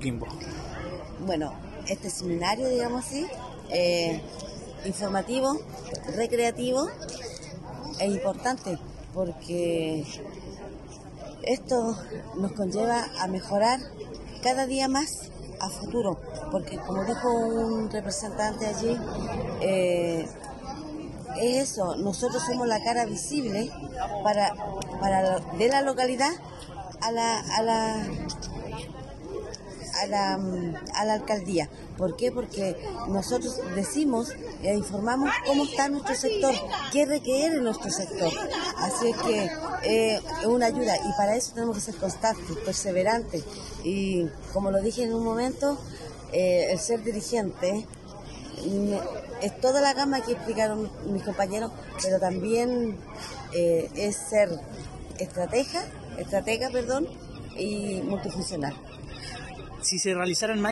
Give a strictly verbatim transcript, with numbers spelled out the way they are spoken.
Coquimbo? Bueno, este seminario, digamos así, eh, informativo, recreativo, es importante porque esto nos conlleva a mejorar cada día más a futuro, porque como dijo un representante allí, eh, es eso, nosotros somos la cara visible para, para de la localidad a la, a la A la, a la alcaldía. ¿Por qué? Porque nosotros decimos e informamos cómo está nuestro sector, qué requiere nuestro sector. Así es que eh, es una ayuda y para eso tenemos que ser constantes, perseverantes y como lo dije en un momento, eh, el ser dirigente me, es toda la gama que explicaron mis compañeros, pero también eh, es ser estratega, estratega, perdón, y multifuncional. Si se realizaran